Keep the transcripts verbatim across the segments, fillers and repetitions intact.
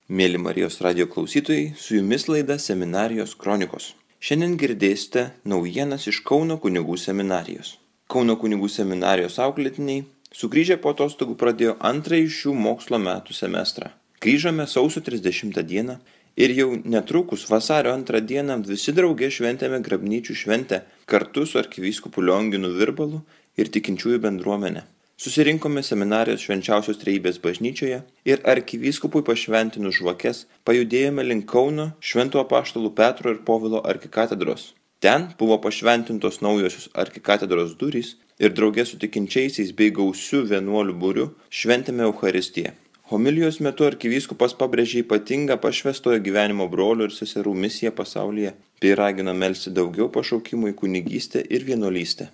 Mėly Marijos radijo klausytojai, su jumis laida Seminarijos kronikos. Šiandien girdėsite naujienas iš Kauno kunigų seminarijos. Kauno kunigų seminarijos auklėtiniai sugrįžę po atostogų pradėjo antrąjį šių mokslo metų semestrą. Grįžome sausio trisdešimtą dieną ir jau netrukus vasario antrą dieną visi drauge šventėme grabnyčių šventę kartu su arkivyskupu Lionginu Virbalu ir tikinčiųjų bendruomenė. Susirinkome seminarijos švenčiausios trejybės bažnyčioje ir arkivyskupui pašventinus žvakes pajudėjome link Kauno Šventų apaštalų Petro ir Povilo arkikatedros. Ten buvo pašventintos naujosios arkikatedros durys ir drauge su tikinčiaisiais bei gausiu vienuolių būriu šventėme Eucharistiją. Homilijos metu arkivyskupas pabrėžė ypatingą pašvestojo gyvenimo brolių ir seserų misiją pasaulyje bei ragino melsti daugiau pašaukimų į kunigystę ir vienuolystę.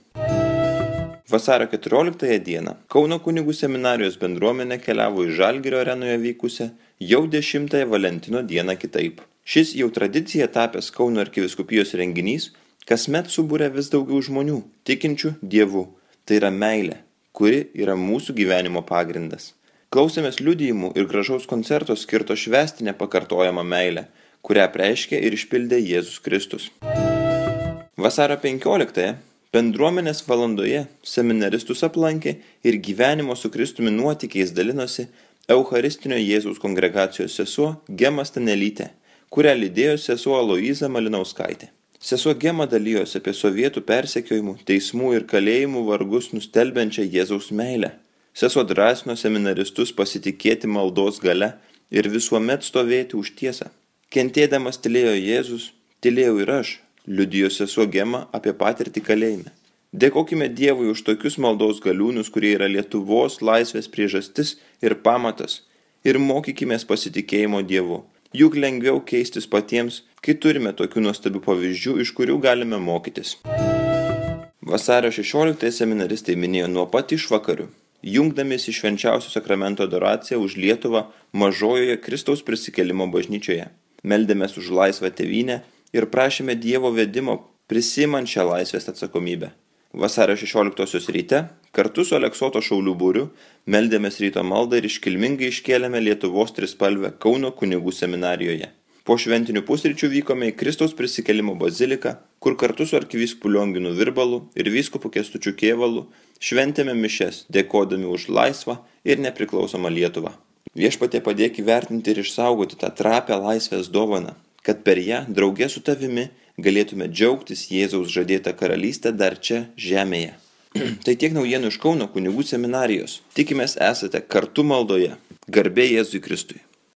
Vasario keturioliktąją dieną Kauno kunigų seminarijos bendruomenė keliavo į Žalgirio arenoje vykusią jau dešimtąją Valentino dieną kitaip. Šis jau tradicija tapęs Kauno arkivyskupijos renginys kasmet subūrė vis daugiau žmonių, tikinčių Dievu. Tai yra meilė, kuri yra mūsų gyvenimo pagrindas. Klausėmės liudijimų ir gražaus koncerto skirto švęsti nepakartojamą meilę, kurią apreiškė ir išpildė Jėzus Kristus. Vasario penkioliktąją bendruomenės valandoje seminaristus aplankė ir gyvenimo su Kristumi nuotykiais dalinosi Eucharistinio Jėzaus kongregacijos sesuo Gema Stanelytė, kurią lydėjo sesuo Aloiza Malinauskaitė. Sesuo Gema dalijosi apie sovietų persekiojimų, teismų ir kalėjimų vargus nustelbiančią Jėzaus meilę. Sesuo drąsino seminaristus pasitikėti maldos gale ir visuomet stovėti už tiesą. Kentėdamas tylėjo Jėzus, tylėjau ir aš, liudijo sesuo Gema apie patirtį kalėjime. Dėkokime Dievui už tokius maldos galiūnus, kurie yra Lietuvos laisvės priežastis ir pamatas, ir mokykimės pasitikėjimo Dievu. Juk lengviau keistis patiems, kai turime tokių nuostabių pavyzdžių, iš kurių galime mokytis. Vasario šešioliktąją seminaristai minėjo nuo pat išvakarių, jungdamiesi švenčiausio sakramento adoraciją už Lietuvą mažojoje Kristaus prisikėlimo bažnyčioje. Meldėmės už laisvą tėvynę ir prašėme Dievo vedimo prisimant šią laisvės atsakomybę. Vasario šešioliktosios ryte, kartu su Aleksoto šaulių būriu, meldėmės ryto maldą ir iškilmingai iškėlėme Lietuvos trispalvę Kauno kunigų seminarijoje. Po šventinių pusryčių vykome į Kristaus prisikėlimo baziliką, kur kartu su arkivyskupu Lionginu Virbalu ir vyskupu Kęstučiu Kėvalu šventėme mišias, dėkodami už laisvą ir nepriklausomą Lietuvą. Viešpatie padėk įvertinti ir išsaugoti tą trapią laisvės dovaną, kad per ją drauge su tavimi galėtume džiaugtis Jėzaus žadėtą karalystę dar čia žemėje. Tai tiek naujienų iš Kauno kunigų seminarijos. Tikimės esate kartu maldoje. Garbė Jėzui Kristui.